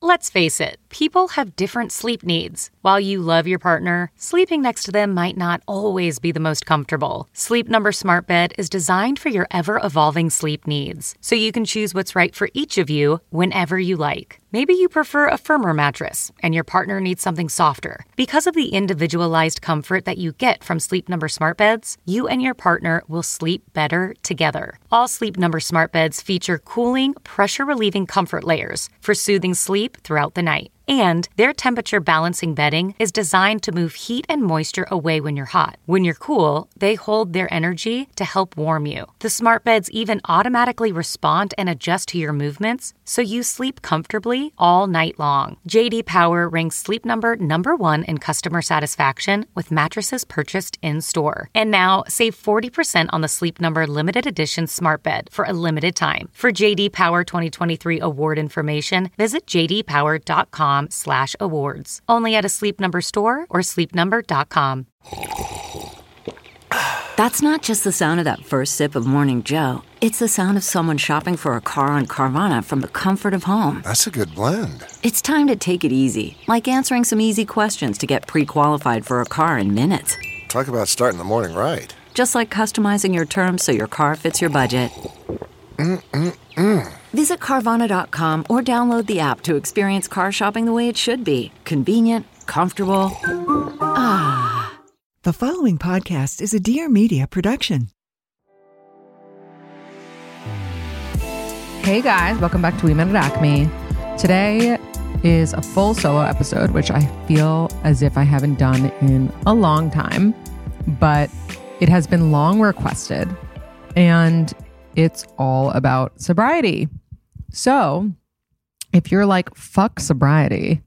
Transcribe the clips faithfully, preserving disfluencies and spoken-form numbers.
Let's face it, people have different sleep needs. While you love your partner, sleeping next to them might not always be the most comfortable. Sleep Number Smart Bed is designed for your ever-evolving sleep needs, so you can choose what's right for each of you whenever you like. Maybe you prefer a firmer mattress and your partner needs something softer. Because of the individualized comfort that you get from Sleep Number Smart Beds, you and your partner will sleep better together. All Sleep Number Smart Beds feature cooling, pressure-relieving comfort layers for soothing sleep throughout the night. And their temperature balancing bedding is designed to move heat and moisture away when you're hot. When you're cool, they hold their energy to help warm you. The smart beds even automatically respond and adjust to your movements, so you sleep comfortably all night long. J D Power ranks Sleep Number number one in customer satisfaction with mattresses purchased in-store. And now, save forty percent on the Sleep Number limited edition smart bed for a limited time. For J D Power twenty twenty-three award information, visit j d power dot com slash awards. Only at a Sleep Number store or sleep number dot com. That's not just the sound of that first sip of Morning Joe. It's the sound of someone shopping for a car on Carvana from the comfort of home. That's a good blend. It's time to take it easy, like answering some easy questions to get pre-qualified for a car in minutes. Talk about starting the morning right. Just like customizing your terms so your car fits your budget. Mm-mm-mm. Visit Carvana dot com or download the app to experience car shopping the way it should be. Convenient, comfortable. Ah. The following podcast is a Dear Media production. Hey guys, welcome back to We Met at Acme. Today is a full solo episode, which I feel as if I haven't done in a long time, but it has been long requested, and it's all about sobriety. So if you're like, fuck sobriety,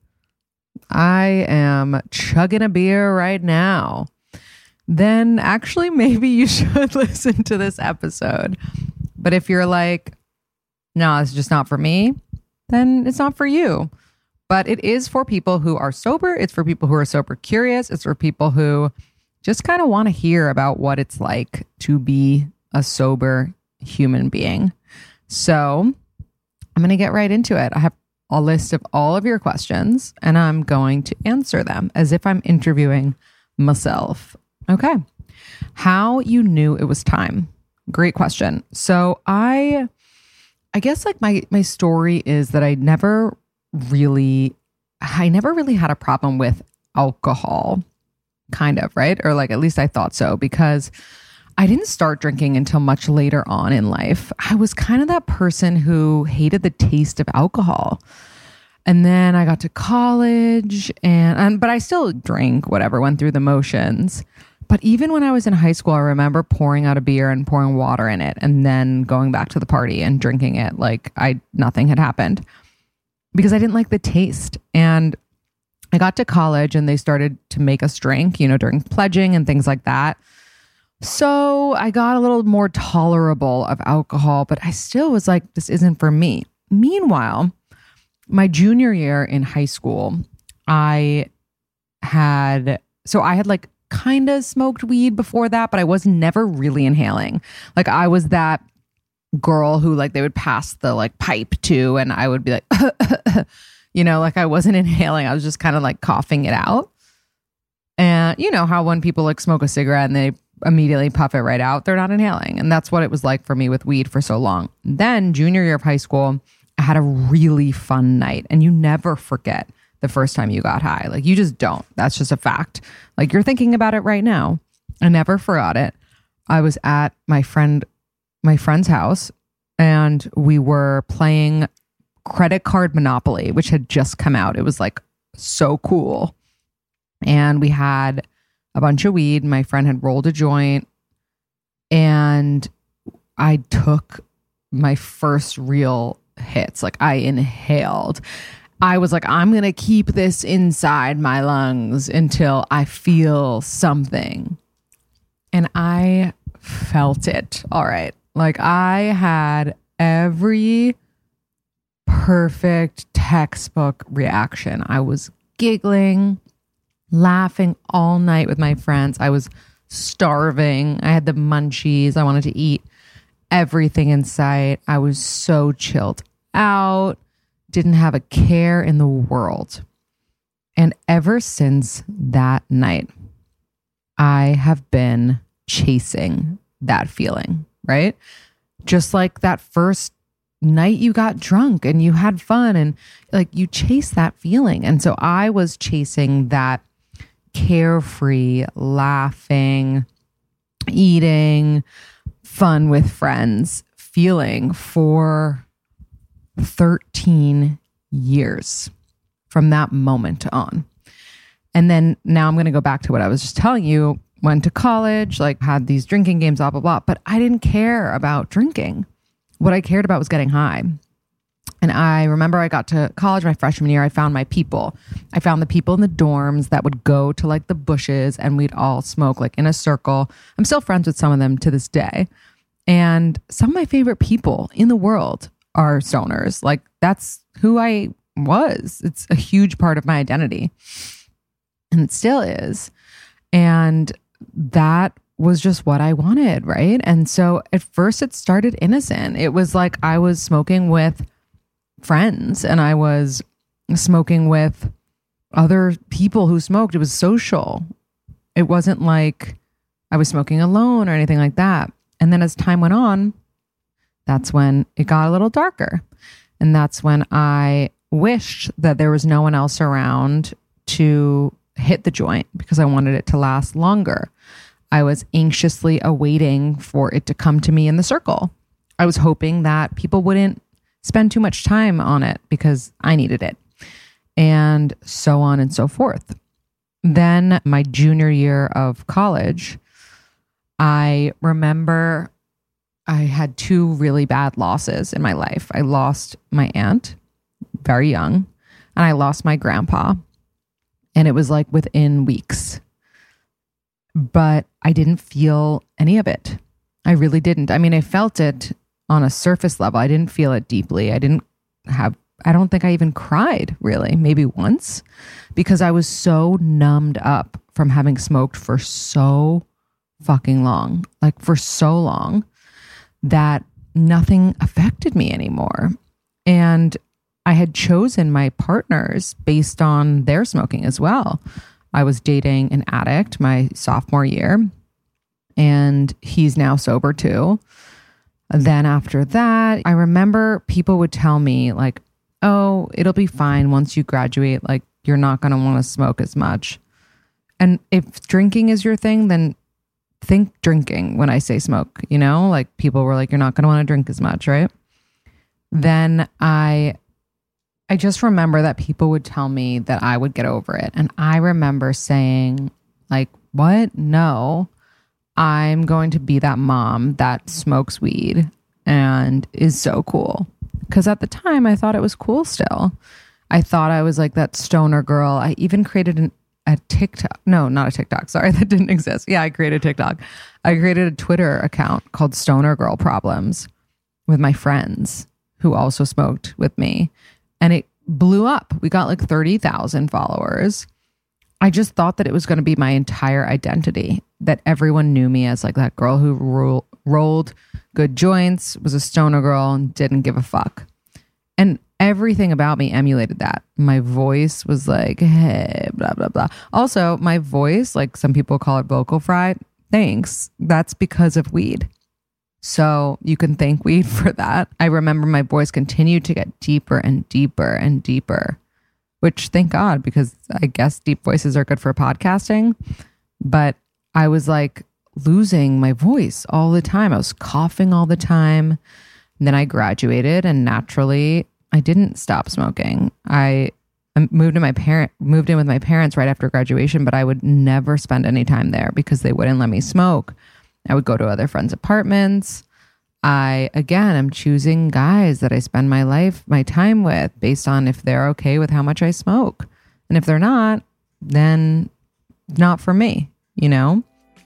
I am chugging a beer right now, then actually maybe you should listen to this episode. But if you're like, no, it's just not for me, then it's not for you. But it is for people who are sober. It's for people who are sober curious. It's for people who just kind of want to hear about what it's like to be a sober human being. So I'm going to get right into it. I have a list of all of your questions, and I'm going to answer them as if I'm interviewing myself. Okay. How you knew it was time. Great question. So I, I guess like my, my story is that I never really, I never really had a problem with alcohol, kind of, right? Or like, at least I thought so, because I didn't start drinking until much later on in life. I was kind of that person who hated the taste of alcohol. And then I got to college and, and but I still drank, whatever, went through the motions. But even when I was in high school, I remember pouring out a beer and pouring water in it and then going back to the party and drinking it like I nothing had happened, because I didn't like the taste. And I got to college and they started to make us drink, you know, during pledging and things like that. So I got a little more tolerable of alcohol, but I still was like, this isn't for me. Meanwhile, my junior year in high school, I had, so I had like kind of smoked weed before that, but I was never really inhaling. Like I was that girl who like they would pass the like pipe to, and I would be like, you know, like I wasn't inhaling. I was just kind of like coughing it out. And you know how when people like smoke a cigarette and they immediately puff it right out, they're not inhaling. And that's what it was like for me with weed for so long. Then junior year of high school, I had a really fun night, and you never forget the first time you got high. Like you just don't. That's just a fact. Like you're thinking about it right now. I never forgot it. I was at my friend, my friend's house, and we were playing Credit Card Monopoly, which had just come out. It was like so cool. And we had a bunch of weed. My friend had rolled a joint, and I took my first real hits. Like I inhaled. I was like, I'm going to keep this inside my lungs until I feel something. And I felt it. All right. Like I had every perfect textbook reaction. I was giggling, laughing all night with my friends. I was starving. I had the munchies. I wanted to eat everything in sight. I was so chilled out. didn't have a care in the world. And ever since that night, I have been chasing that feeling, right? Just like that first night you got drunk and you had fun and like you chase that feeling. And so I was chasing that carefree, laughing, eating, fun with friends feeling for thirteen years from that moment on. And then now I'm going to go back to what I was just telling you. Went to college, like had these drinking games, blah, blah, blah. But I didn't care about drinking. What I cared about was getting high. And I remember I got to college my freshman year. I found my people. I found the people in the dorms that would go to like the bushes and we'd all smoke like in a circle. I'm still friends with some of them to this day. And some of my favorite people in the world are stoners. Like that's who I was. It's a huge part of my identity. And it still is. And that was just what I wanted, right? And so at first it started innocent. It was like I was smoking with friends and I was smoking with other people who smoked. It was social. It wasn't like I was smoking alone or anything like that. And then as time went on, that's when it got a little darker. And that's when I wished that there was no one else around to hit the joint because I wanted it to last longer. I was anxiously awaiting for it to come to me in the circle. I was hoping that people wouldn't spend too much time on it because I needed it, and so on and so forth. Then my junior year of college, I remember I had two really bad losses in my life. I lost my aunt very young, and I lost my grandpa. And it was like within weeks. But I didn't feel any of it. I really didn't. I mean, I felt it on a surface level. I didn't feel it deeply. I didn't have, I don't think I even cried really, maybe once, because I was so numbed up from having smoked for so fucking long, like for so long, that nothing affected me anymore. And I had chosen my partners based on their smoking as well. I was dating an addict my sophomore year, and he's now sober too. Then after that, I remember people would tell me like, oh, it'll be fine once you graduate. Like, you're not going to want to smoke as much. And if drinking is your thing, then think drinking when I say smoke, you know, like people were like, you're not going to want to drink as much, right? Then I, I just remember that people would tell me that I would get over it. And I remember saying like, what? No, I'm going to be that mom that smokes weed and is so cool. Because at the time I thought it was cool still. I thought I was like that stoner girl. I even created an, a TikTok. No, not a TikTok. Sorry, that didn't exist. Yeah, I created TikTok. I created a Twitter account called Stoner Girl Problems with my friends who also smoked with me. And it blew up. We got like thirty thousand followers. I just thought that it was going to be my entire identity, that everyone knew me as like that girl who ro- rolled good joints, was a stoner girl, and didn't give a fuck. And everything about me emulated that. My voice was like, hey, blah, blah, blah. Also, my voice, like some people call it vocal fry. Thanks. That's because of weed. So you can thank weed for that. I remember my voice continued to get deeper and deeper and deeper, which thank God, because I guess deep voices are good for podcasting. But I was like losing my voice all the time. I was coughing all the time. And then I graduated, and naturally I didn't stop smoking. I moved to my parent moved in with my parents right after graduation, but I would never spend any time there because they wouldn't let me smoke. I would go to other friends' apartments. I, again, am choosing guys that I spend my life, my time with based on if they're okay with how much I smoke. And if they're not, then not for me, you know?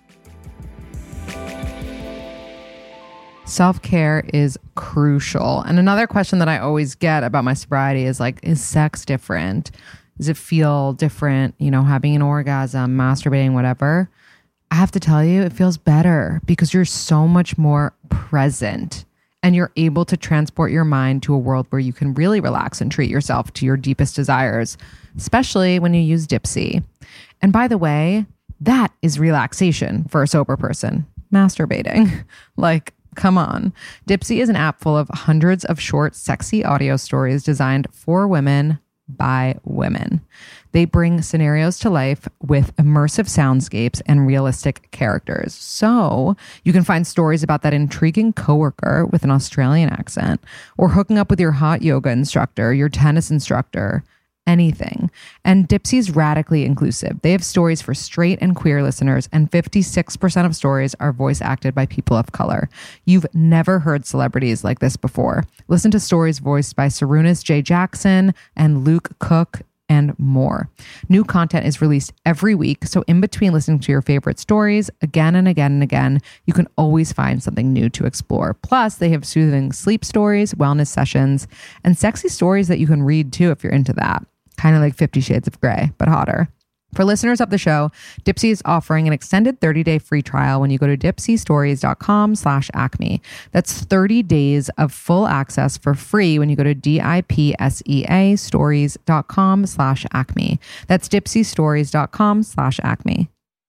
Self-care is crucial. And another question that I always get about my sobriety is like, is sex different? Does it feel different, you know, having an orgasm, masturbating, whatever? I have to tell you, it feels better because you're so much more present and you're able to transport your mind to a world where you can really relax and treat yourself to your deepest desires, especially when you use Dipsea. And by the way, that is relaxation for a sober person. Masturbating. Like, come on. Dipsea is an app full of hundreds of short, sexy audio stories designed for women by women. They bring scenarios to life with immersive soundscapes and realistic characters. So you can find stories about that intriguing coworker with an Australian accent, or hooking up with your hot yoga instructor, your tennis instructor, anything. And Dipsea's radically inclusive. They have stories for straight and queer listeners, and fifty-six percent of stories are voice acted by people of color. You've never heard celebrities like this before. Listen to stories voiced by Sarunas J. Jackson and Luke Cook and more. New content is released every week, so in between listening to your favorite stories again and again and again, you can always find something new to explore. Plus, they have soothing sleep stories, wellness sessions, and sexy stories that you can read too if you're into that. Kind of like Fifty Shades of Grey, but hotter. For listeners of the show, Dipsea is offering an extended thirty-day free trial when you go to dipseastories.com slash acme. That's thirty days of full access for free when you go to D-I-P-S-E-A stories.com slash acme. That's dipseastories.com slash acme.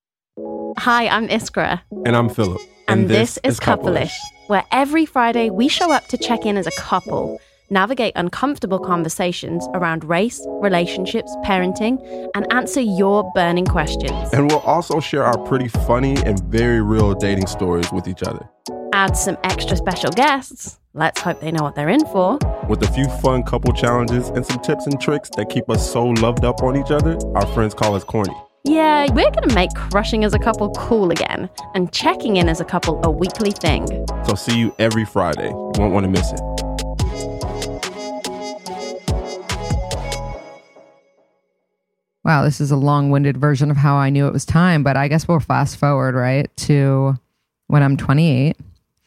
Hi, I'm Iskra. And I'm Philip. And, and this, this is Couple-ish, where every Friday we show up to check in as a couple, navigate uncomfortable conversations around race, relationships, parenting, and answer your burning questions. And we'll also share our pretty funny and very real dating stories with each other. Add some extra special guests. Let's hope they know what they're in for. With a few fun couple challenges and some tips and tricks that keep us so loved up on each other, our friends call us corny. Yeah, we're going to make crushing as a couple cool again, and checking in as a couple a weekly thing. So see you every Friday. You won't want to miss it. Wow, this is a long-winded version of how I knew it was time, but I guess we'll fast forward, right, to when I'm twenty-eight,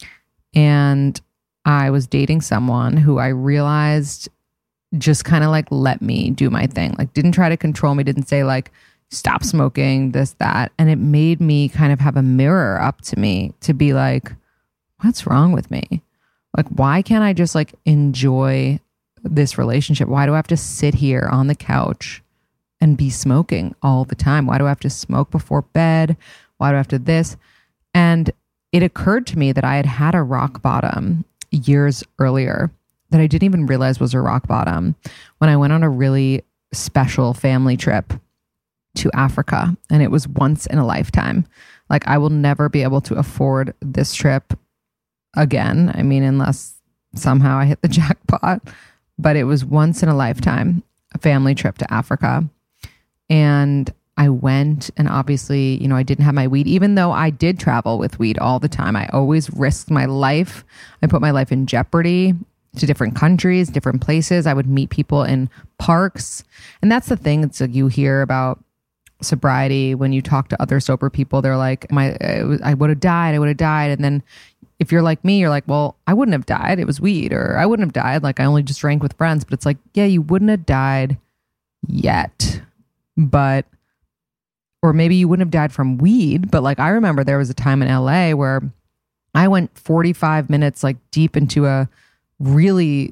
and I was dating someone who I realized just kind of like let me do my thing, like didn't try to control me, didn't say like, stop smoking, this, that. And it made me kind of have a mirror up to me to be like, what's wrong with me? Like, why can't I just like enjoy this relationship? Why do I have to sit here on the couch and be smoking all the time? Why do I have to smoke before bed? Why do I have to this? And it occurred to me that I had had a rock bottom years earlier that I didn't even realize was a rock bottom when I went on a really special family trip to Africa. And it was once in a lifetime. Like, I will never be able to afford this trip again. I mean, unless somehow I hit the jackpot. But it was once in a lifetime, a family trip to Africa. And I went, and obviously, you know, I didn't have my weed, even though I did travel with weed all the time. I always risked my life. I put my life in jeopardy to different countries, different places. I would meet people in parks. And that's the thing. It's like you hear about sobriety when you talk to other sober people. They're like, my, I would have died. I would have died. And then if you're like me, you're like, well, I wouldn't have died. It was weed. Or I wouldn't have died. Like, I only just drank with friends. But it's like, yeah, you wouldn't have died yet. But, or maybe you wouldn't have died from weed. But like, I remember there was a time in L A where I went forty-five minutes like deep into a really,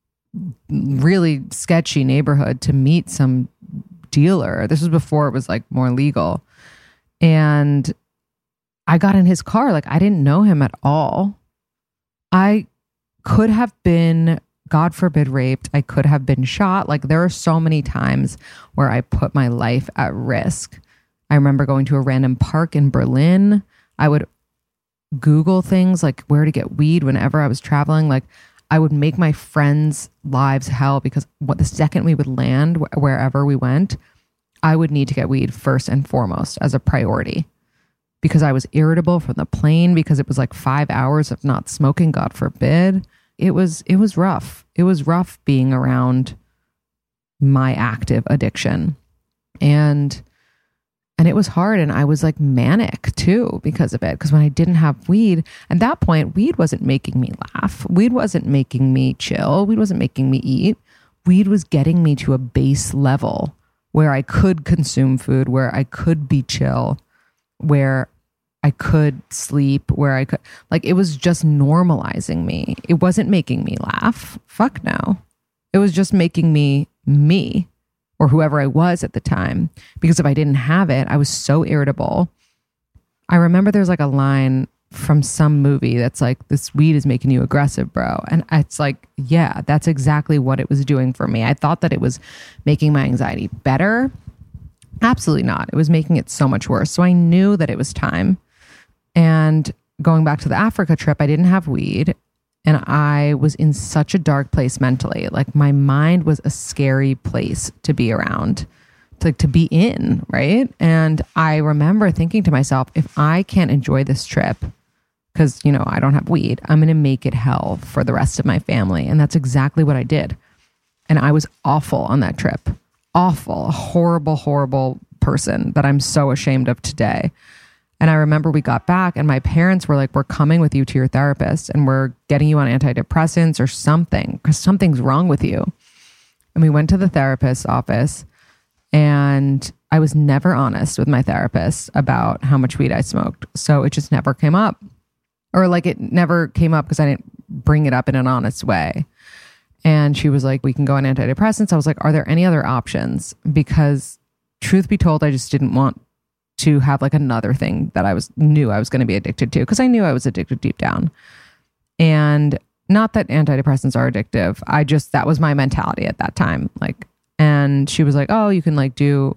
really sketchy neighborhood to meet some dealer. This was before it was like more legal. And I got in his car. Like, I didn't know him at all. I could have been, God forbid, raped. I could have been shot. Like, there are so many times where I put my life at risk. I remember going to a random park in Berlin. I would Google things like where to get weed whenever I was traveling. Like, I would make my friends' lives hell because what the second we would land wh- wherever we went, I would need to get weed first and foremost as a priority because I was irritable from the plane because it was like five hours of not smoking, God forbid. It was, it was rough. It was rough being around my active addiction. And And it was hard. And I was like manic too because of it. Because when I didn't have weed, at that point, weed wasn't making me laugh. Weed wasn't making me chill. Weed wasn't making me eat. Weed was getting me to a base level where I could consume food, where I could be chill, where I could sleep, where I could, like, it was just normalizing me. It wasn't making me laugh. Fuck no. It was just making me me, or whoever I was at the time. Because if I didn't have it, I was so irritable. I remember there's like a line from some movie that's like, this weed is making you aggressive, bro. And it's like, yeah, that's exactly what it was doing for me. I thought that it was making my anxiety better. Absolutely not. It was making it so much worse. So I knew that it was time. And going back to the Africa trip, I didn't have weed. And I was in such a dark place mentally. Like my mind was a scary place to be around, to, like to be in, right? And I remember thinking to myself, if I can't enjoy this trip, because, you know, I don't have weed, I'm going to make it hell for the rest of my family. And that's exactly what I did. And I was awful on that trip. Awful, a horrible, horrible person that I'm so ashamed of today. And I remember we got back and my parents were like, we're coming with you to your therapist and we're getting you on antidepressants or something because something's wrong with you. And we went to the therapist's office and I was never honest with my therapist about how much weed I smoked. So it just never came up. Or like it never came up because I didn't bring it up in an honest way. And she was like, we can go on antidepressants. I was like, are there any other options? Because truth be told, I just didn't want to have like another thing that I was knew I was going to be addicted to, because I knew I was addicted deep down. And not that antidepressants are addictive. I just, that was my mentality at that time. Like, and she was like, oh, you can like do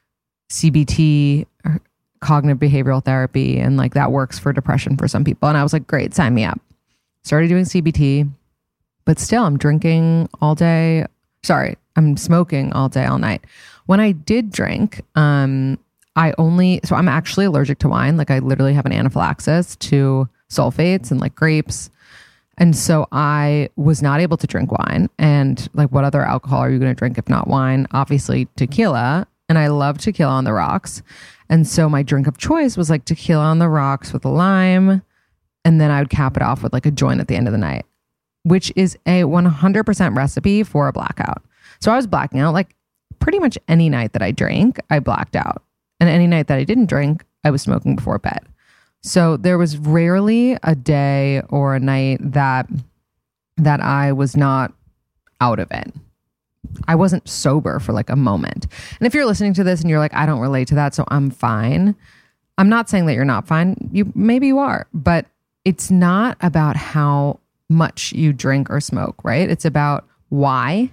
C B T, or cognitive behavioral therapy, and like that works for depression for some people. And I was like, great, sign me up. Started doing C B T, but still I'm drinking all day. Sorry, I'm smoking all day, all night. When I did drink, um, I only, so I'm actually allergic to wine. Like I literally have an anaphylaxis to sulfates and like grapes. And so I was not able to drink wine. And like, what other alcohol are you going to drink if not wine? Obviously tequila. And I love tequila on the rocks. And so my drink of choice was like tequila on the rocks with a lime. And then I would cap it off with like a joint at the end of the night, which is a one hundred percent recipe for a blackout. So I was blacking out like pretty much any night that I drank, I blacked out. And any night that I didn't drink, I was smoking before bed. So there was rarely a day or a night that that I was not out of it. I wasn't sober for like a moment. And if you're listening to this and you're like, I don't relate to that, so I'm fine. I'm not saying that you're not fine. You maybe you are, but it's not about how much you drink or smoke, right? It's about why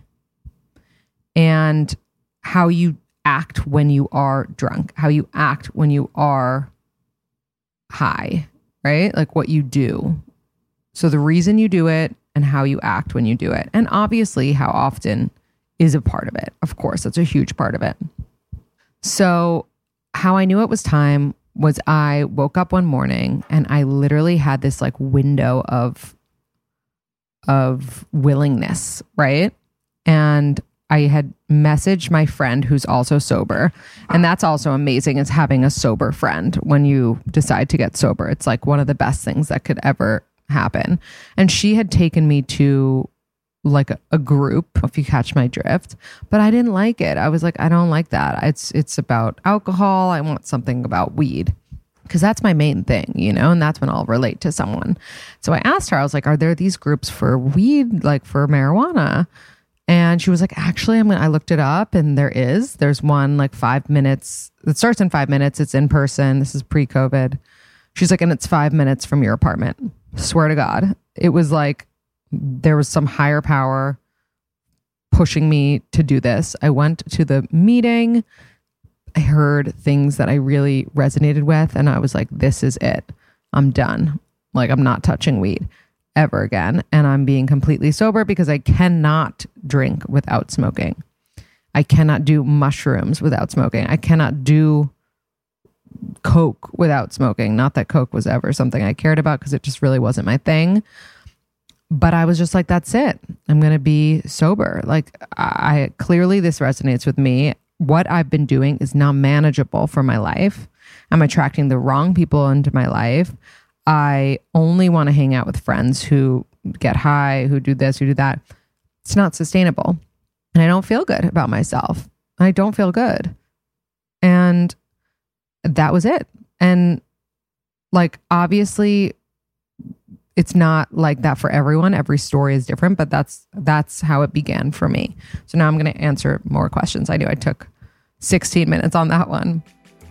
and how you act when you are drunk, how you act when you are high, right? Like what you do. So the reason you do it and how you act when you do it. And obviously how often is a part of it. Of course, that's a huge part of it. So how I knew it was time was I woke up one morning and I literally had this like window of of willingness, right? And I had messaged my friend who's also sober. And that's also amazing, is having a sober friend when you decide to get sober. It's like one of the best things that could ever happen. And she had taken me to like a, a group, if you catch my drift, but I didn't like it. I was like, I don't like that. It's it's about alcohol. I want something about weed, because that's my main thing, you know, and that's when I'll relate to someone. So I asked her, I was like, are there these groups for weed, like for marijuana? And she was like, actually, I'm gonna, I looked it up and there is, there's one like five minutes. It starts in five minutes. It's in person. This is pre-COVID. She's like, and it's five minutes from your apartment. Swear to God. It was like, there was some higher power pushing me to do this. I went to the meeting. I heard things that I really resonated with. And I was like, this is it. I'm done. Like, I'm not touching weed ever again. And I'm being completely sober because I cannot drink without smoking. I cannot do mushrooms without smoking. I cannot do Coke without smoking. Not that Coke was ever something I cared about, because it just really wasn't my thing. But I was just like, that's it. I'm going to be sober. Like, I clearly this resonates with me. What I've been doing is not manageable for my life. I'm attracting the wrong people into my life. I only want to hang out with friends who get high, who do this, who do that. It's not sustainable. And I don't feel good about myself. I don't feel good. And that was it. And like, obviously it's not like that for everyone. Every story is different, but that's that's how it began for me. So now I'm going to answer more questions. I knew I took sixteen minutes on that one.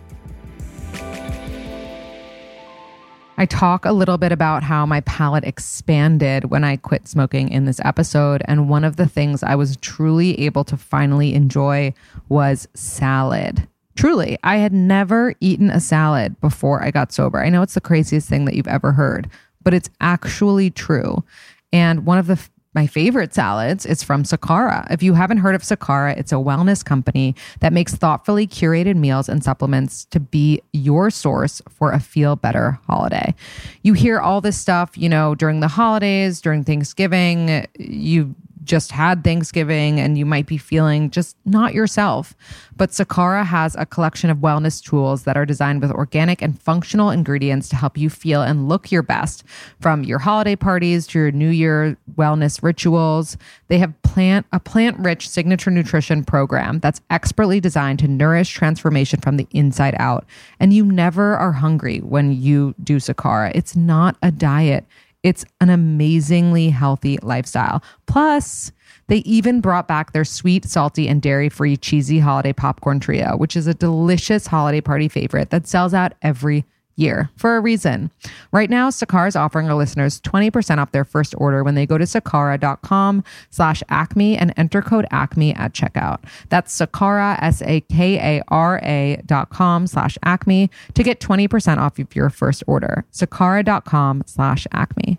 I talk a little bit about how my palate expanded when I quit smoking in this episode. And one of the things I was truly able to finally enjoy was salad. Truly, I had never eaten a salad before I got sober. I know it's the craziest thing that you've ever heard, but it's actually true. And one of the my favorite salads is from Sakara. If you haven't heard of Sakara, it's a wellness company that makes thoughtfully curated meals and supplements to be your source for a feel better holiday. You hear all this stuff, you know, during the holidays, during Thanksgiving, you just had Thanksgiving and you might be feeling just not yourself. But Sakara has a collection of wellness tools that are designed with organic and functional ingredients to help you feel and look your best, from your holiday parties to your New Year wellness rituals. They have plant a plant-rich signature nutrition program that's expertly designed to nourish transformation from the inside out. And you never are hungry when you do Sakara. It's not a diet. It's an amazingly healthy lifestyle. Plus, they even brought back their sweet, salty, and dairy-free cheesy holiday popcorn trio, which is a delicious holiday party favorite that sells out every year for a reason. Right now, Sakara is offering our listeners twenty percent off their first order when they go to sakara.com slash acme and enter code acme at checkout. That's Sakara, S A K A R A dot com slash acme to get twenty percent off of your first order. Sakara.com slash acme.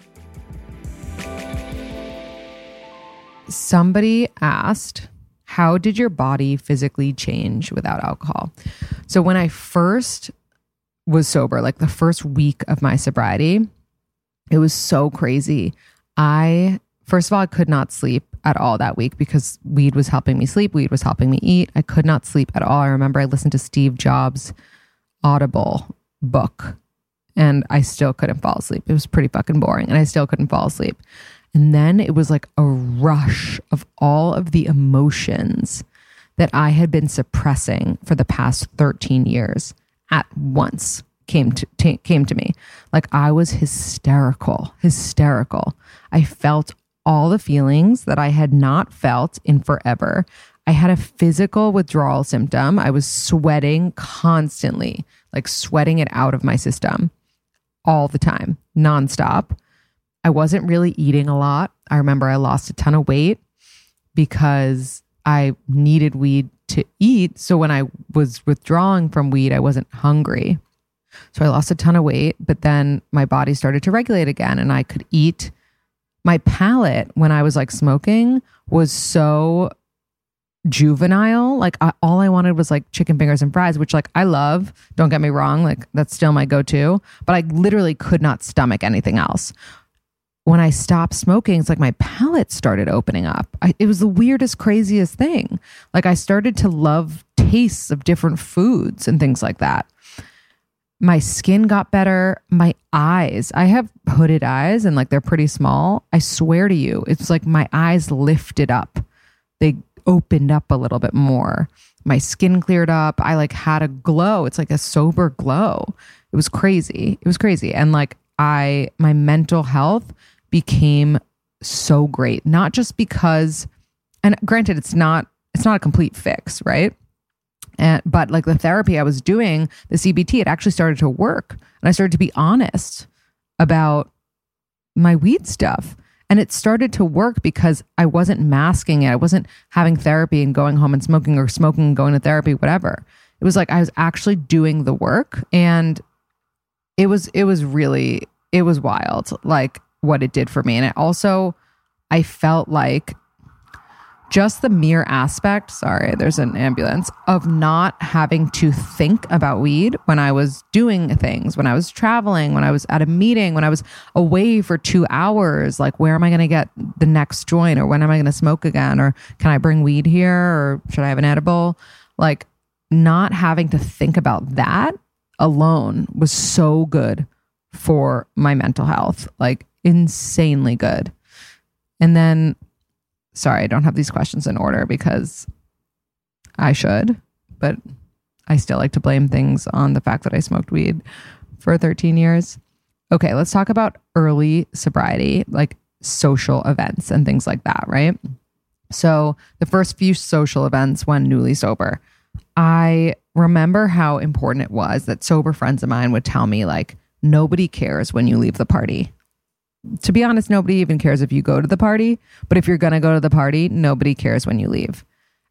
Somebody asked, how did your body physically change without alcohol? So when I first was sober, like the first week of my sobriety, it was so crazy. I, first of all, I could not sleep at all that week because weed was helping me sleep. Weed was helping me eat. I could not sleep at all. I remember I listened to Steve Jobs' Audible book and I still couldn't fall asleep. It was pretty fucking boring and I still couldn't fall asleep. And then it was like a rush of all of the emotions that I had been suppressing for the past thirteen years at once came to t- came to me. Like I was hysterical, hysterical. I felt all the feelings that I had not felt in forever. I had a physical withdrawal symptom. I was sweating constantly, like sweating it out of my system all the time, nonstop. I wasn't really eating a lot. I remember I lost a ton of weight because I needed weed to eat. So when I was withdrawing from weed, I wasn't hungry. So I lost a ton of weight, but then my body started to regulate again and I could eat. My palate when I was like smoking was so juvenile. Like I, all I wanted was like chicken fingers and fries, which like I love. Don't get me wrong. Like that's still my go-to, but I literally could not stomach anything else. When I stopped smoking, it's like my palate started opening up. I, it was the weirdest, craziest thing. Like I started to love tastes of different foods and things like that. My skin got better. My eyes, I have hooded eyes and like they're pretty small. I swear to you, it's like my eyes lifted up. They opened up a little bit more. My skin cleared up. I like had a glow. It's like a sober glow. It was crazy. It was crazy. And like I, my mental health became so great, not just because, and granted, it's not, it's not a complete fix, right? And, but like the therapy I was doing, the C B T, it actually started to work. And I started to be honest about my weed stuff. And it started to work because I wasn't masking it. I wasn't having therapy and going home and smoking or smoking and going to therapy, whatever. It was like I was actually doing the work. And it was, it was really, it was wild, like what it did for me. And it also, I felt like just the mere aspect, sorry, there's an ambulance, of not having to think about weed when I was doing things, when I was traveling, when I was at a meeting, when I was away for two hours, like where am I going to get the next joint, or when am I going to smoke again, or can I bring weed here, or should I have an edible? Like not having to think about that alone was so good for my mental health, like insanely good. And then, sorry, I don't have these questions in order because I should, but I still like to blame things on the fact that I smoked weed. for thirteen years. Okay, let's talk about early sobriety, like social events and things like that, right? So the first few social events when newly sober, I remember how important it was that sober friends of mine would tell me, like, nobody cares when you leave the party. To be honest, nobody even cares if you go to the party, but if you're going to go to the party, nobody cares when you leave.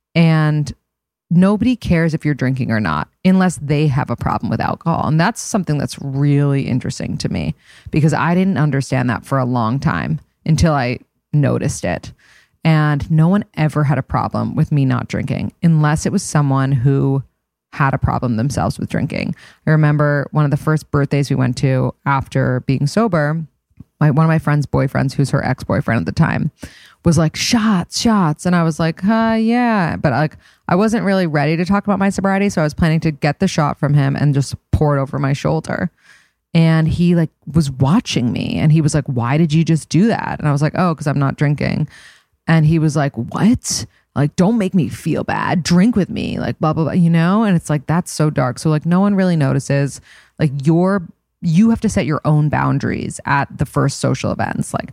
And nobody cares if you're drinking or not, unless they have a problem with alcohol. And that's something that's really interesting to me, because I didn't understand that for a long time until I noticed it. And no one ever had a problem with me not drinking, unless it was someone who had a problem themselves with drinking. I remember one of the first birthdays we went to after being sober, my, one of my friend's boyfriends, who's her ex-boyfriend at the time, was like, shots, shots. And I was like, huh, yeah. But like, I wasn't really ready to talk about my sobriety. So I was planning to get the shot from him and just pour it over my shoulder. And he like was watching me and he was like, why did you just do that? And I was like, oh, because I'm not drinking. And he was like, what? Like, don't make me feel bad. Drink with me. Like, blah, blah, blah, you know? And it's like, that's so dark. So like, no one really notices. Like, you're, you have to set your own boundaries at the first social events. Like,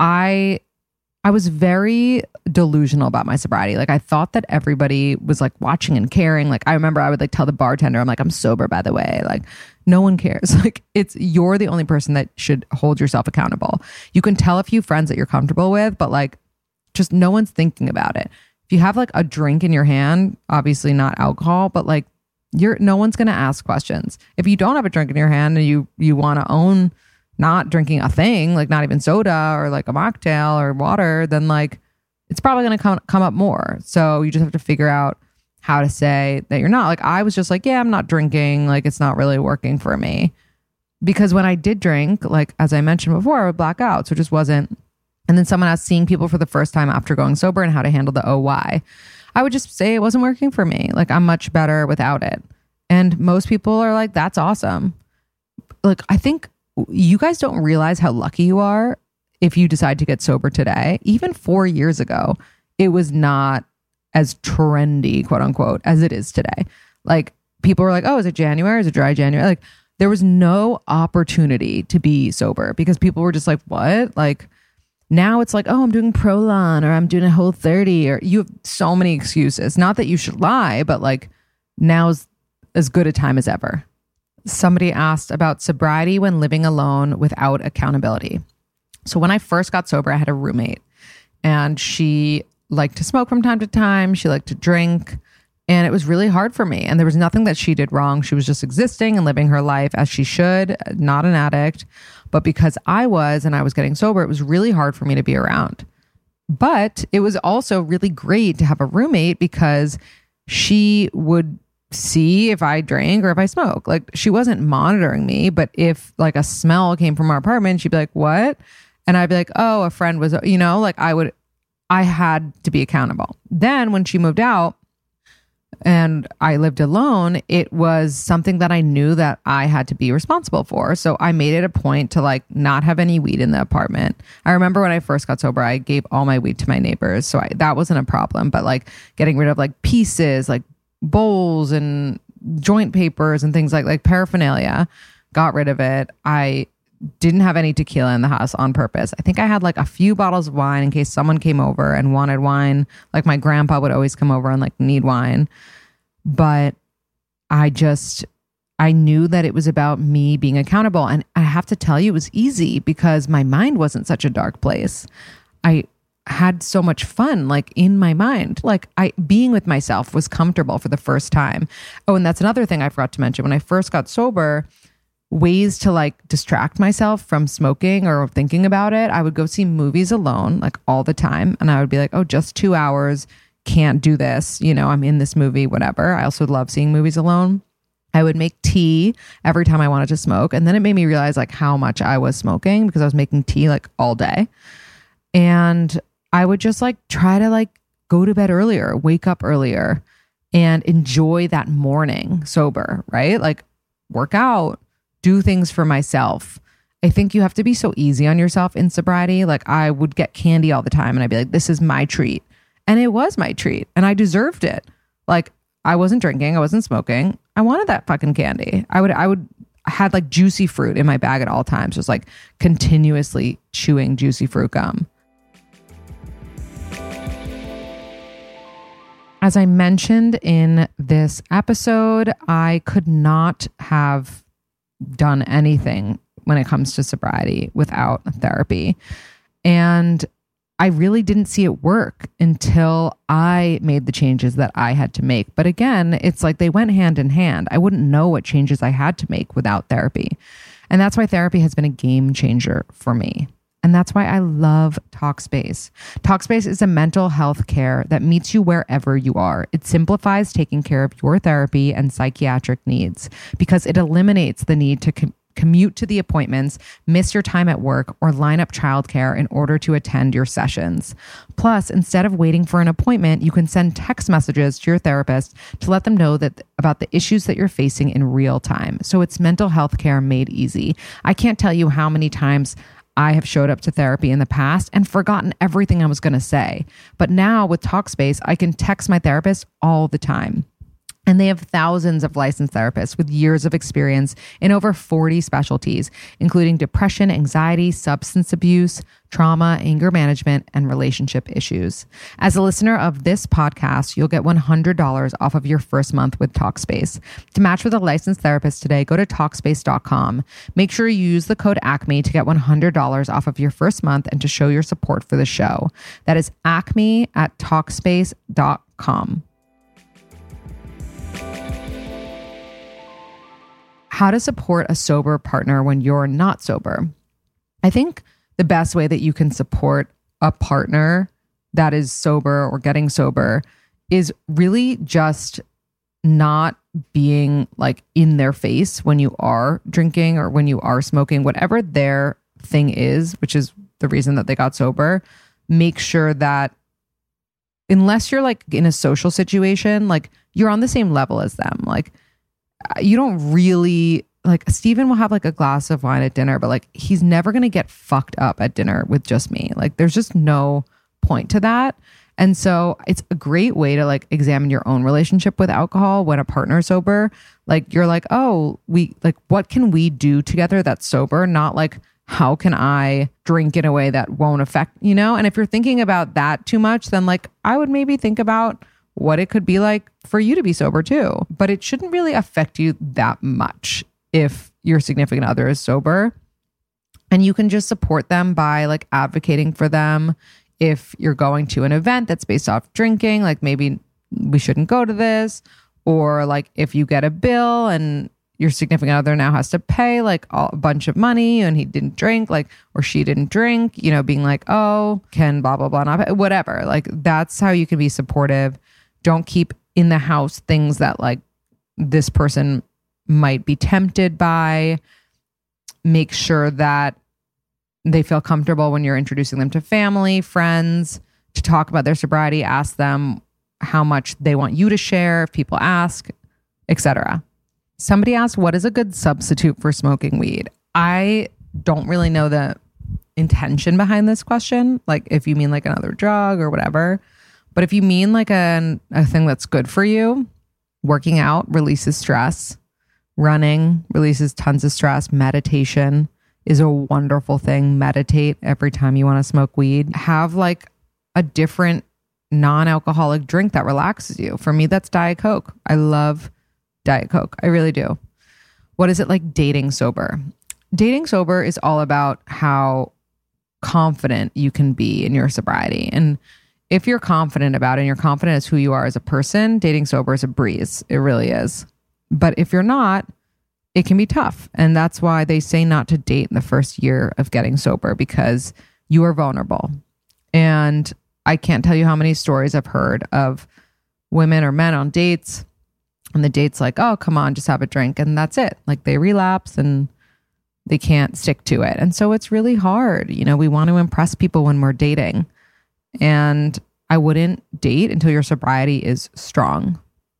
I, I was very delusional about my sobriety. Like, I thought that everybody was like watching and caring. Like, I remember I would like tell the bartender, I'm like, I'm sober, by the way. Like, no one cares. Like, it's, you're the only person that should hold yourself accountable. You can tell a few friends that you're comfortable with, but like, just no one's thinking about it. If you have like a drink in your hand, obviously not alcohol, but like you're, no one's going to ask questions. If you don't have a drink in your hand and you, you want to own not drinking a thing, like not even soda or like a mocktail or water, then like it's probably going to come, come up more. So you just have to figure out how to say that you're not. Like, I was just like, yeah, I'm not drinking. Like, it's not really working for me. Because when I did drink, like, as I mentioned before, I would black out. So it just wasn't. And then someone asked seeing people for the first time after going sober and how to handle the O Y. I would just say it wasn't working for me. Like, I'm much better without it. And most people are like, that's awesome. Like, I think you guys don't realize how lucky you are if you decide to get sober today. Even four years ago, it was not as trendy, quote unquote, as it is today. Like, people were like, oh, is it January? Is it dry January? Like, there was no opportunity to be sober because people were just like, what? Like, now it's like, oh, I'm doing Prolon or I'm doing a Whole thirty, or you have so many excuses. Not that you should lie, but like, now's as good a time as ever. Somebody asked about sobriety when living alone without accountability. So when I first got sober, I had a roommate and she liked to smoke from time to time. She liked to drink. And it was really hard for me. And there was nothing that she did wrong. She was just existing and living her life as she should, not an addict. But because I was, and I was getting sober, it was really hard for me to be around. But it was also really great to have a roommate because she would see if I drank or if I smoked. Like, she wasn't monitoring me, but if like a smell came from our apartment, she'd be like, what? And I'd be like, oh, a friend was, you know, like I would, I had to be accountable. Then when she moved out, and I lived alone, it was something that I knew that I had to be responsible for. So I made it a point to like not have any weed in the apartment. I remember when I first got sober, I gave all my weed to my neighbors. So I, that wasn't a problem, but like getting rid of like pieces, like bowls and joint papers and things like, like paraphernalia, got rid of it. I didn't have any tequila in the house on purpose. I think I had like a few bottles of wine in case someone came over and wanted wine. Like my grandpa would always come over and like need wine. But I just, I knew that it was about me being accountable. And I have to tell you, it was easy because my mind wasn't such a dark place. I had so much fun, like in my mind, like I being with myself was comfortable for the first time. Oh, and that's another thing I forgot to mention. When I first got sober, ways to like distract myself from smoking or thinking about it, I would go see movies alone, like all the time. And I would be like, oh, just two hours, can't do this. You know, I'm in this movie, whatever. I also love seeing movies alone. I would make tea every time I wanted to smoke. And then it made me realize like how much I was smoking because I was making tea like all day. And I would just like try to like go to bed earlier, wake up earlier and enjoy that morning sober, right? Like work out, do things for myself. I think you have to be so easy on yourself in sobriety. Like I would get candy all the time and I'd be like, this is my treat. And it was my treat and I deserved it. Like I wasn't drinking, I wasn't smoking. I wanted that fucking candy. I would, I would, I had like juicy fruit in my bag at all times, just like continuously chewing juicy fruit gum. As I mentioned in this episode, I could not have done anything when it comes to sobriety without therapy. And I really didn't see it work until I made the changes that I had to make. But again, it's like they went hand in hand. I wouldn't know what changes I had to make without therapy. And that's why therapy has been a game changer for me. And that's why I love Talkspace. Talkspace is a mental health care that meets you wherever you are. It simplifies taking care of your therapy and psychiatric needs because it eliminates the need to com- commute to the appointments, miss your time at work, or line up childcare in order to attend your sessions. Plus, instead of waiting for an appointment, you can send text messages to your therapist to let them know that about the issues that you're facing in real time. So it's mental health care made easy. I can't tell you how many times I have showed up to therapy in the past and forgotten everything I was going to say. But now with Talkspace, I can text my therapist all the time. And they have thousands of licensed therapists with years of experience in over forty specialties, including depression, anxiety, substance abuse, trauma, anger management, and relationship issues. As a listener of this podcast, you'll get one hundred dollars off of your first month with Talkspace. To match with a licensed therapist today, go to Talkspace dot com. Make sure you use the code ACME to get one hundred dollars off of your first month and to show your support for the show. That is ACME at Talkspace dot com. How to support a sober partner when you're not sober. I think the best way that you can support a partner that is sober or getting sober is really just not being like in their face when you are drinking or when you are smoking, whatever their thing is, which is the reason that they got sober. Make sure that unless you're like in a social situation, like you're on the same level as them. Like you don't really, like Steven will have like a glass of wine at dinner, but like he's never going to get fucked up at dinner with just me. Like there's just no point to that. And so it's a great way to like examine your own relationship with alcohol when a partner's sober. Like you're like, oh, we like, what can we do together that's sober? Not like, how can I drink in a way that won't affect, you know? And if you're thinking about that too much, then like I would maybe think about what it could be like for you to be sober too. But it shouldn't really affect you that much if your significant other is sober. And you can just support them by like advocating for them. If you're going to an event that's based off drinking, like maybe we shouldn't go to this. Or like if you get a bill and your significant other now has to pay like a bunch of money and he didn't drink, like, or she didn't drink, you know, being like, oh, can blah, blah, blah, not pay, whatever. Like that's how you can be supportive. Don't keep in the house things that like this person might be tempted by. Make sure that they feel comfortable when you're introducing them to family, friends, to talk about their sobriety. Ask them how much they want you to share if people ask, et cetera. Somebody asked, what is a good substitute for smoking weed? I don't really know the intention behind this question. Like if you mean like another drug or whatever. But if you mean like a, a thing that's good for you, working out releases stress. Running releases tons of stress. Meditation is a wonderful thing. Meditate every time you want to smoke weed. Have like a different non-alcoholic drink that relaxes you. For me, that's Diet Coke. I love Diet Coke. I really do. What is it like dating sober? Dating sober is all about how confident you can be in your sobriety. And if you're confident about it and you're confident as who you are as a person, dating sober is a breeze. It really is. But if you're not, it can be tough. And that's why they say not to date in the first year of getting sober, because you are vulnerable. And I can't tell you how many stories I've heard of women or men on dates, and the date's like, oh, come on, just have a drink. And that's it. Like they relapse and they can't stick to it. And so it's really hard. You know, we want to impress people when we're dating. And I wouldn't date until your sobriety is strong.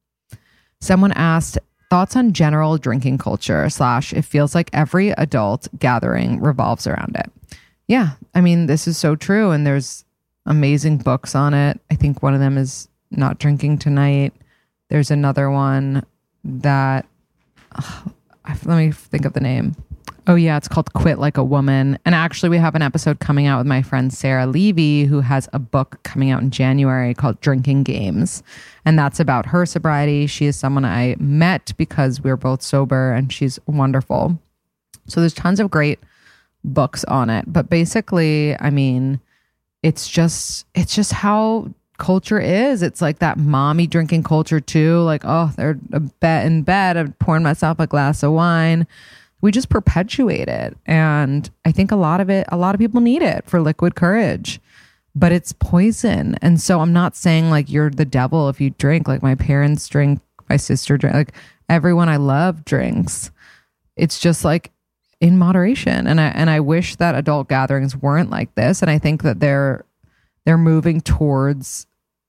Someone asked, thoughts on general drinking culture slash it feels like every adult gathering revolves around it. Yeah, I mean, this is so true. And there's amazing books on it. I think one of them is Not Drinking Tonight. There's another one that, oh, I let me think of the name. Oh yeah, it's called Quit Like a Woman. And actually we have an episode coming out with my friend Sarah Levy, who has a book coming out in January called Drinking Games. And that's about her sobriety. She is someone I met because we were both sober, and she's wonderful. So there's tons of great books on it. But basically, I mean, it's just it's just how culture is. It's like that mommy drinking culture too. Like, oh, they're a bed in bed, I'm pouring myself a glass of wine. We just perpetuate it. And I think a lot of it, a lot of people need it for liquid courage, but it's poison. And so I'm not saying like you're the devil if you drink. Like my parents drink, my sister drink, like everyone I love drinks. It's just like in moderation. And I, and I wish that adult gatherings weren't like this. And I think that they're, they're moving towards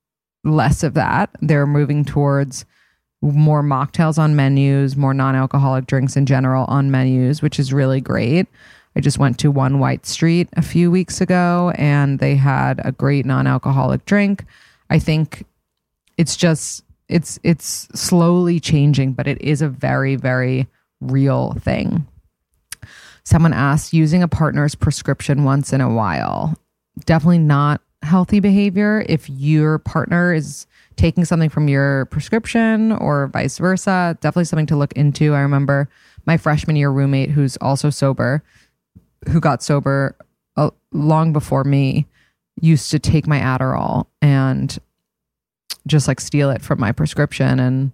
less of that. They're moving towards more mocktails on menus, more non-alcoholic drinks in general on menus, which is really great. I just went to One White Street a few weeks ago and they had a great non-alcoholic drink. I think it's just, it's, it's slowly changing, but it is a very, very real thing. Someone asked, using a partner's prescription once in a while. Definitely not healthy behavior. If your partner is taking something from your prescription or vice versa, definitely something to look into. I remember my freshman year roommate, who's also sober, who got sober uh, long before me, used to take my Adderall and just like steal it from my prescription and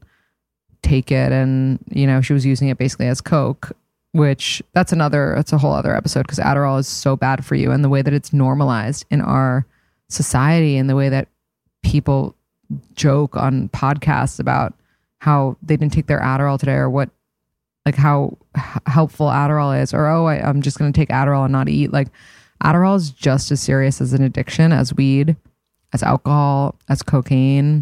take it. And, you know, she was using it basically as Coke, which that's another, that's a whole other episode, because Adderall is so bad for you, and the way that it's normalized in our society and the way that people joke on podcasts about how they didn't take their Adderall today, or what, like how h- helpful Adderall is, or, oh, I, I'm just going to take Adderall and not eat. Like Adderall is just as serious as an addiction, as weed, as alcohol, as cocaine,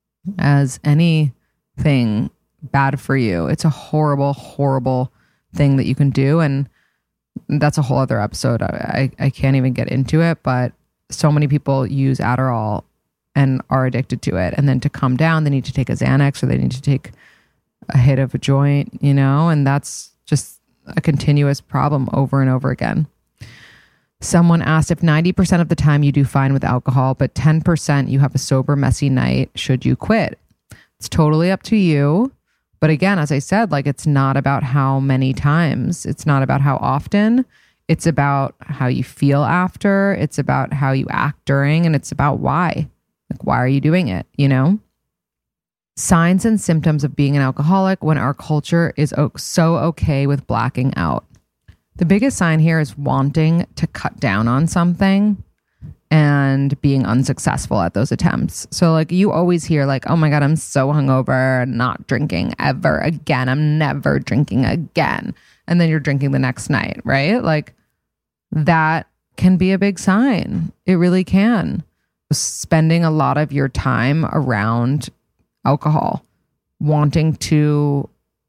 as anything bad for you. It's a horrible, horrible thing that you can do. And that's a whole other episode. I, I, I can't even get into it, but so many people use Adderall and are addicted to it. And then to come down, they need to take a Xanax, or they need to take a hit of a joint, you know, and that's just a continuous problem over and over again. Someone asked, if ninety percent of the time you do fine with alcohol, but ten percent you have a sober, messy night, should you quit? It's totally up to you. But again, as I said, like, it's not about how many times, it's not about how often. It's about how you feel after. It's about how you act during, and it's about why. Like, why are you doing it? You know? Signs and symptoms of being an alcoholic when our culture is so okay with blacking out. The biggest sign here is wanting to cut down on something and being unsuccessful at those attempts. So like you always hear like, oh my God, I'm so hungover, not drinking ever again. I'm never drinking again. And then you're drinking the next night, right? Like that can be a big sign. It really can. Spending a lot of your time around alcohol, wanting to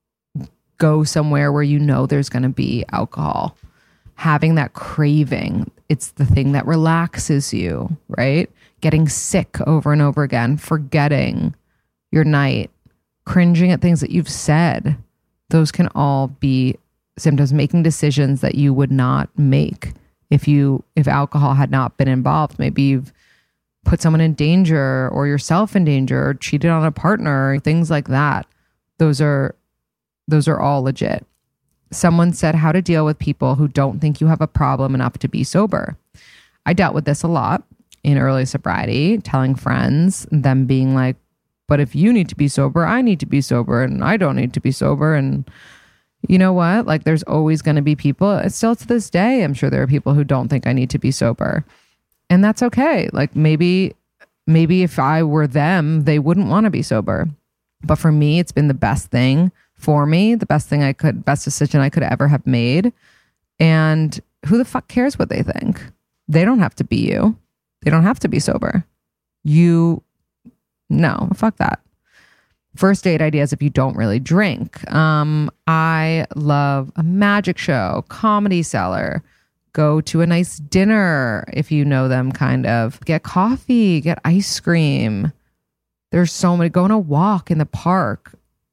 go somewhere where you know there's going to be alcohol, having that craving. It's the thing that relaxes you, right? Getting sick over and over again, forgetting your night, cringing at things that you've said. Those can all be symptoms. Making decisions that you would not make if you if alcohol had not been involved. Maybe you've put someone in danger, or yourself in danger, or cheated on a partner, things like that. Those are those are all legit. Someone said how to deal with people who don't think you have a problem enough to be sober. I dealt with this a lot in early sobriety, telling friends, them being like, but if you need to be sober, I need to be sober, and I don't need to be sober. And you know what? Like, there's always going to be people, it's still to this day, I'm sure there are people who don't think I need to be sober. And that's okay. Like maybe, maybe if I were them, they wouldn't want to be sober. But for me, it's been the best thing for me, the best thing I could, best decision I could ever have made. And who the fuck cares what they think? They don't have to be you. They don't have to be sober. You, no, fuck that. First date ideas if you don't really drink. Um, I love a magic show, Comedy Cellar. Go to a nice dinner if you know them, kind of. Get coffee, get ice cream. There's so many. Go on a walk in the park.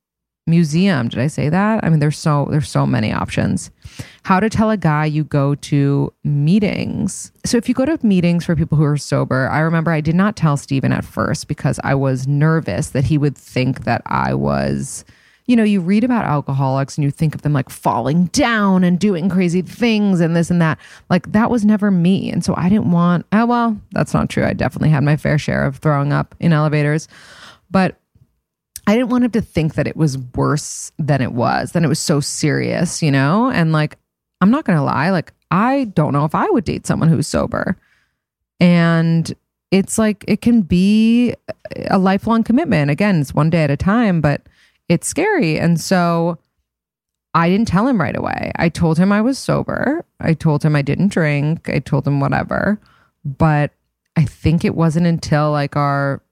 museum. Did I say that? I mean, there's so there's so many options. How to tell a guy you go to meetings. So if you go to meetings for people who are sober, I remember I did not tell Steven at first because I was nervous that he would think that I was, you know, you read about alcoholics and you think of them like falling down and doing crazy things and this and that. Like that was never me. And so I didn't want, oh, well, that's not true. I definitely had my fair share of throwing up in elevators, but I didn't want him to think that it was worse than it was, than it was so serious, you know? And like, I'm not going to lie, like, I don't know if I would date someone who's sober. And it's like, it can be a lifelong commitment. Again, it's one day at a time, but it's scary. And so I didn't tell him right away. I told him I was sober. I told him I didn't drink. I told him whatever. But I think it wasn't until like our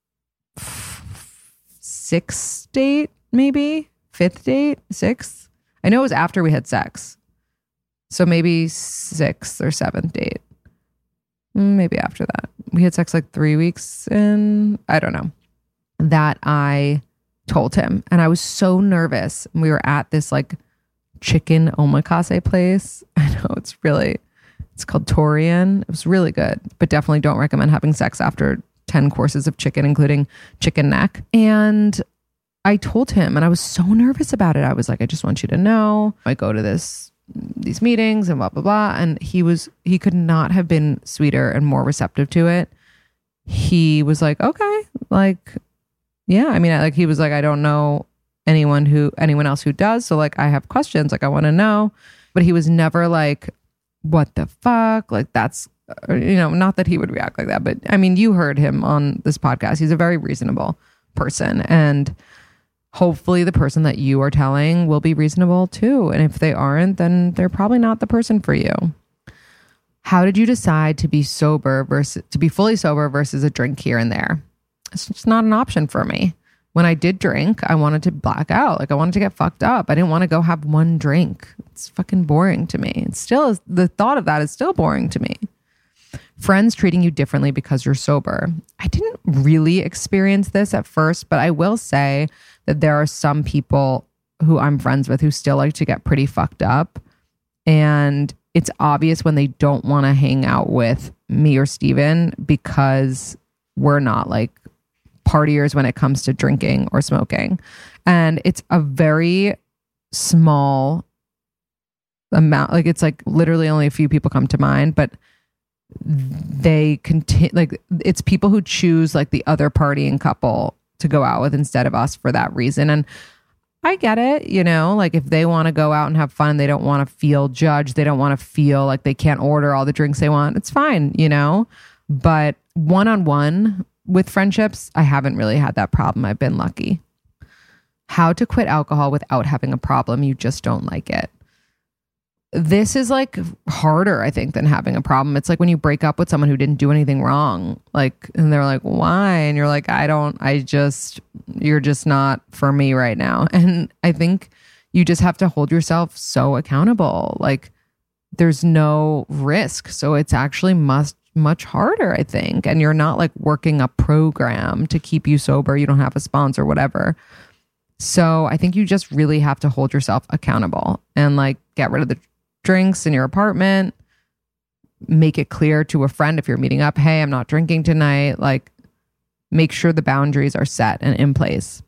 f- sixth date, maybe fifth date, sixth. I know it was after we had sex. So maybe sixth or seventh date. Maybe after that. We had sex like three weeks in, I don't know, that I told him. And I was so nervous. We were at this like chicken omakase place. I know it's really, it's called Torian. It was really good, but definitely don't recommend having sex after ten courses of chicken, including chicken neck. And I told him, and I was so nervous about it. I was like, I just want you to know, I go to this these meetings and blah, blah, blah. And he was, he could not have been sweeter and more receptive to it. He was like, okay, like, yeah. I mean, like, he was like, I don't know anyone who, anyone else who does. So like, I have questions, like, I want to know. But he was never like, what the fuck? Like, that's, you know, not that he would react like that, but I mean, you heard him on this podcast. He's a very reasonable person. And hopefully the person that you are telling will be reasonable too. And if they aren't, then they're probably not the person for you. How did you decide to be sober versus to be fully sober versus a drink here and there? It's just not an option for me. When I did drink, I wanted to black out. Like I wanted to get fucked up. I didn't want to go have one drink. It's fucking boring to me. It still is, the thought of that is still boring to me. Friends treating you differently because you're sober. I didn't really experience this at first, but I will say that there are some people who I'm friends with who still like to get pretty fucked up. And it's obvious when they don't want to hang out with me or Steven because we're not like partiers when it comes to drinking or smoking. And it's a very small amount. Like it's like literally only a few people come to mind, but they continue, like it's people who choose like the other partying couple to go out with instead of us for that reason. And I get it, you know, like if they want to go out and have fun, they don't want to feel judged. They don't want to feel like they can't order all the drinks they want. It's fine, you know, but one-on-one with friendships, I haven't really had that problem. I've been lucky. How to quit alcohol without having a problem. You just don't like it. This is like harder, I think, than having a problem. It's like when you break up with someone who didn't do anything wrong, like, and they're like, why? And you're like, I don't, I just, you're just not for me right now. And I think you just have to hold yourself so accountable. Like there's no risk. So it's actually much, much harder, I think. And you're not like working a program to keep you sober. You don't have a sponsor, whatever. So I think you just really have to hold yourself accountable and like get rid of the drinks in your apartment. Make it clear to a friend if you're meeting up, hey, I'm not drinking tonight. Like make sure the boundaries are set and in place.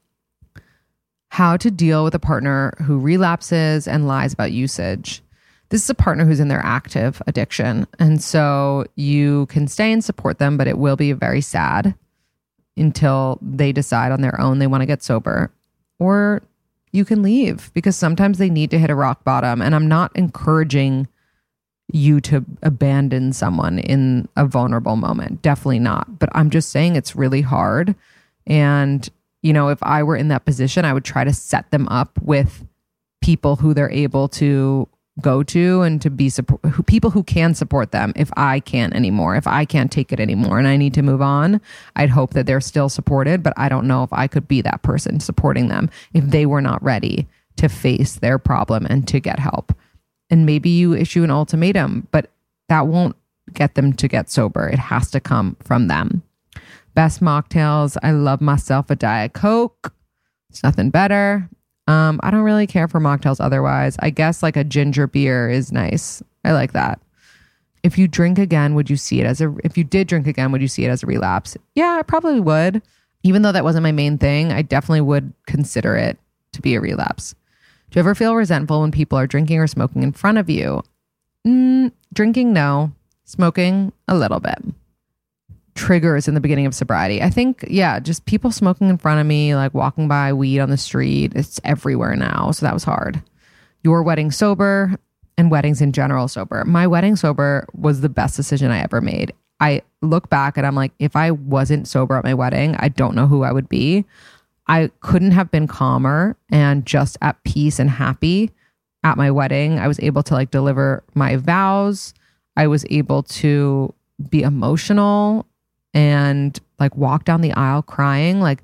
How to deal with a partner who relapses and lies about usage. This is a partner who's in their active addiction. And so you can stay and support them, but it will be very sad until they decide on their own they want to get sober. Or you can leave because sometimes they need to hit a rock bottom. And I'm not encouraging you to abandon someone in a vulnerable moment. Definitely not. But I'm just saying it's really hard. And, you know, if I were in that position, I would try to set them up with people who they're able to go to and to be support, who, people who can support them if I can't anymore, if I can't take it anymore and I need to move on. I'd hope that they're still supported, but I don't know if I could be that person supporting them if they were not ready to face their problem and to get help. And maybe you issue an ultimatum, but that won't get them to get sober. It has to come from them. Best mocktails. I love myself a Diet Coke. It's nothing better. Um, I don't really care for mocktails otherwise. I guess like a ginger beer is nice. I like that. If you drink again, would you see it as a, if you did drink again, would you see it as a relapse? Yeah, I probably would. Even though that wasn't my main thing, I definitely would consider it to be a relapse. Do you ever feel resentful when people are drinking or smoking in front of you? Mm, drinking, no. Smoking, a little bit. Triggers in the beginning of sobriety. I think, yeah, just people smoking in front of me, like walking by, weed on the street. It's everywhere now. So that was hard. Your wedding sober and weddings in general sober. My wedding sober was the best decision I ever made. I look back and I'm like, if I wasn't sober at my wedding, I don't know who I would be. I couldn't have been calmer and just at peace and happy at my wedding. I was able to like deliver my vows. I was able to be emotional and like walk down the aisle crying. Like,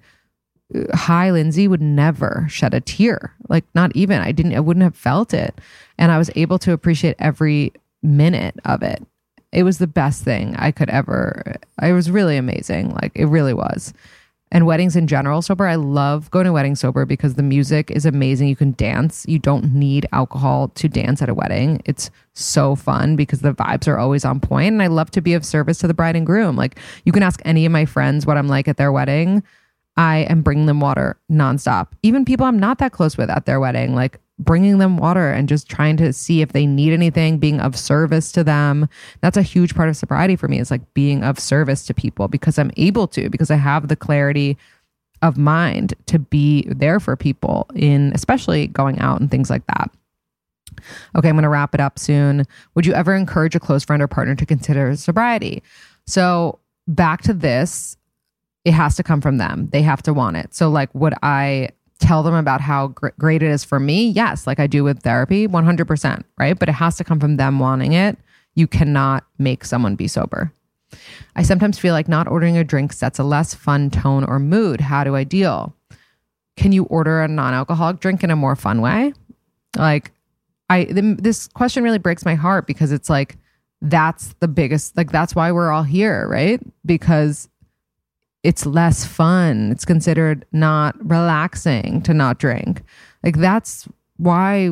hi, Lindsay would never shed a tear. Like, not even. I didn't, I wouldn't have felt it. And I was able to appreciate every minute of it. It was the best thing I could ever. It was really amazing. Like, it really was. And weddings in general sober, I love going to weddings sober because the music is amazing. You can dance. You don't need alcohol to dance at a wedding. It's so fun because the vibes are always on point. And I love to be of service to the bride and groom. Like, you can ask any of my friends what I'm like at their wedding. I am bringing them water nonstop. Even people I'm not that close with at their wedding, like bringing them water and just trying to see if they need anything, being of service to them. That's a huge part of sobriety for me, is like being of service to people because I'm able to, because I have the clarity of mind to be there for people in, especially going out and things like that. Okay, I'm going to wrap it up soon. Would you ever encourage a close friend or partner to consider sobriety? So back to this, it has to come from them. They have to want it. So like, would I tell them about how gr- great it is for me? Yes, like I do with therapy, one hundred percent, right? But it has to come from them wanting it. You cannot make someone be sober. I sometimes feel like not ordering a drink sets a less fun tone or mood. How do I deal? Can you order a non-alcoholic drink in a more fun way? Like, I th- this question really breaks my heart because it's like, that's the biggest, like that's why we're all here, right? Because it's less fun. It's considered not relaxing to not drink. Like that's why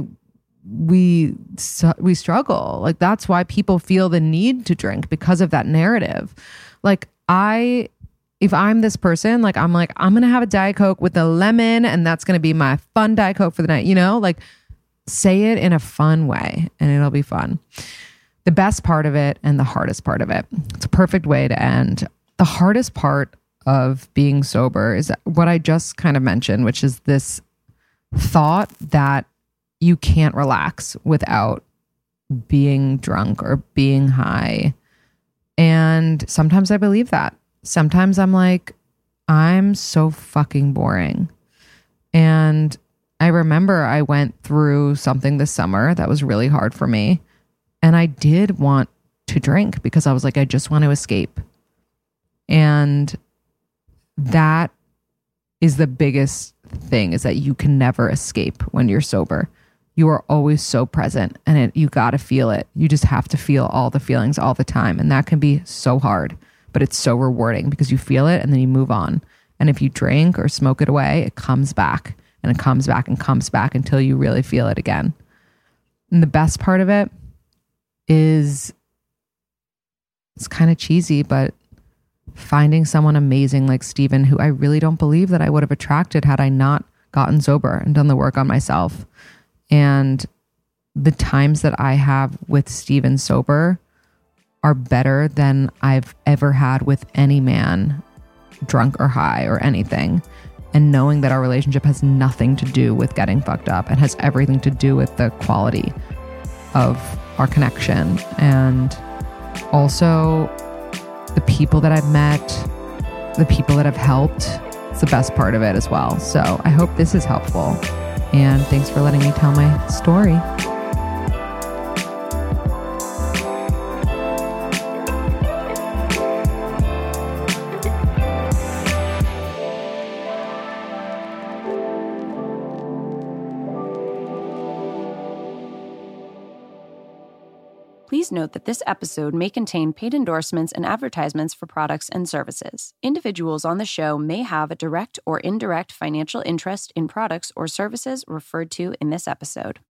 we we struggle. Like that's why people feel the need to drink, because of that narrative. Like I, if I'm this person, like I'm like, I'm going to have a Diet Coke with a lemon and that's going to be my fun Diet Coke for the night. You know, like say it in a fun way and it'll be fun. The best part of it and the hardest part of it. It's a perfect way to end. The hardest part of being sober is what I just kind of mentioned, which is this thought that you can't relax without being drunk or being high. And sometimes I believe that. Sometimes I'm like, I'm so fucking boring. And I remember I went through something this summer that was really hard for me. And I did want to drink because I was like, I just want to escape. And that is the biggest thing, is that you can never escape when you're sober. You are always so present and it, you got to feel it. You just have to feel all the feelings all the time. And that can be so hard, but it's so rewarding because you feel it and then you move on. And if you drink or smoke it away, it comes back and it comes back and comes back until you really feel it again. And the best part of it is, it's kind of cheesy, but finding someone amazing like Steven, who I really don't believe that I would have attracted had I not gotten sober and done the work on myself. And the times that I have with Steven sober are better than I've ever had with any man, drunk or high or anything. And knowing that our relationship has nothing to do with getting fucked up and has everything to do with the quality of our connection. And also the people that I've met, the people that have helped. It's the best part of it as well. So I hope this is helpful. And thanks for letting me tell my story. Please note that this episode may contain paid endorsements and advertisements for products and services. Individuals on the show may have a direct or indirect financial interest in products or services referred to in this episode.